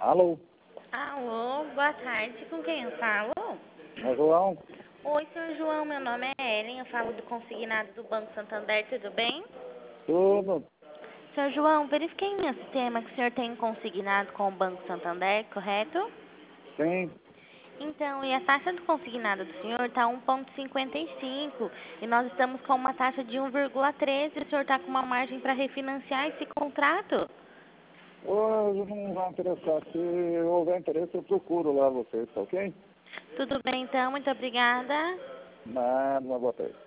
Alô? Alô, boa tarde. Com quem eu falo? É João? Oi, senhor João. Meu nome é Ellen. Eu falo do consignado do Banco Santander. Tudo bem? Tudo? Senhor João, verifiquei em meu sistema que o senhor tem consignado com o Banco Santander, correto? Sim. Então, e a taxa do consignado do senhor está 1,55 e nós estamos com uma taxa de 1,13. O senhor está com uma margem para refinanciar esse contrato? Hoje não vai interessar. Se houver interesse, eu procuro lá vocês, tá ok? Tudo bem, então. Muito obrigada. Nada, boa tarde.